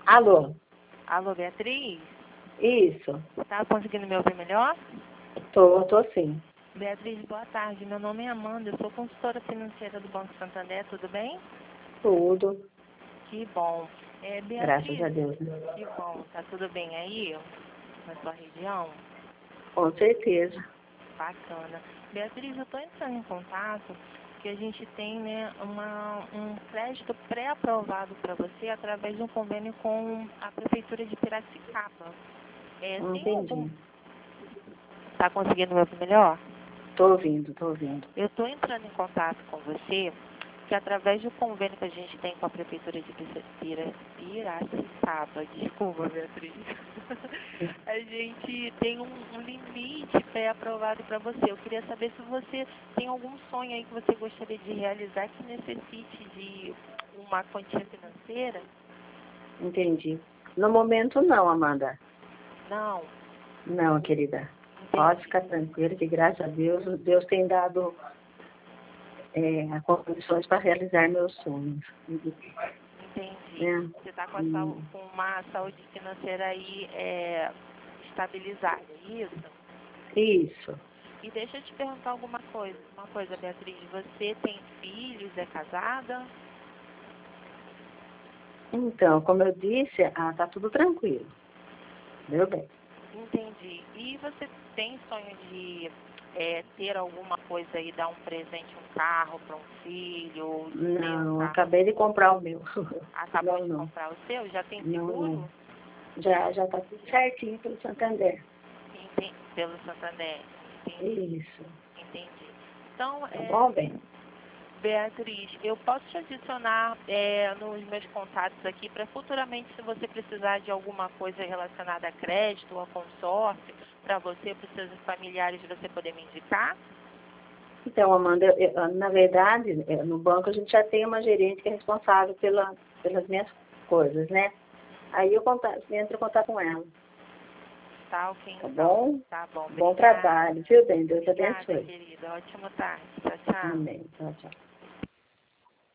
Alô? Alô, Beatriz? Isso. Tá conseguindo me ouvir melhor? Tô sim. Beatriz, boa tarde. Meu nome é Amanda, eu sou consultora financeira do Banco Santander, tudo bem? Tudo. Que bom. Graças Beatriz, a Deus. Né? que bom. Tá tudo bem aí, na sua região? Com certeza. Bacana. Beatriz, eu estou entrando em contato porque a gente tem, né, um crédito pré-aprovado para você através de um convênio com a Prefeitura de Piracicaba. Entendi. Tá conseguindo me ouvir melhor? Tô ouvindo. Eu estou entrando em contato com você, que através do convênio que a gente tem com a Prefeitura de Piracicaba, desculpa, Beatriz, a gente tem um limite pré-aprovado para você. Eu queria saber se você tem algum sonho aí que você gostaria de realizar que necessite de uma quantia financeira? Entendi. No momento não, Amanda. Não. Não, querida. Entendi. Pode ficar tranquila que graças a Deus tem dado condições para realizar meus sonhos. Entendi. Você está com uma saúde financeira aí estabilizada, é isso? Isso. E deixa eu te perguntar uma coisa, Beatriz. Você tem filhos, é casada? Então, como eu disse, tá tudo tranquilo. Meu bem. Entendi. E você tem sonho de ter alguma coisa aí, dar um presente, um carro para um filho? Não, acabei de comprar o meu. Acabou de comprar o seu? Já tem seguro? Não. Já tá tudo certinho pelo Santander. Pelo Santander. Entendi. Isso. Entendi. Então, Tá bom, bem? Beatriz, eu posso te adicionar nos meus contatos aqui para futuramente, se você precisar de alguma coisa relacionada a crédito ou a consórcio, para você, para os seus familiares, você poder me indicar? Então, Amanda, na verdade, no banco a gente já tem uma gerente que é responsável pelas minhas coisas, né? Aí eu entro em contato com ela. Tá, ok. Tá bom? Tá bom. Bom trabalho, viu, bem? Deus te Obrigada, abençoe. querida. Ótima tarde. Tchau, tchau. Amém. Tchau, tchau.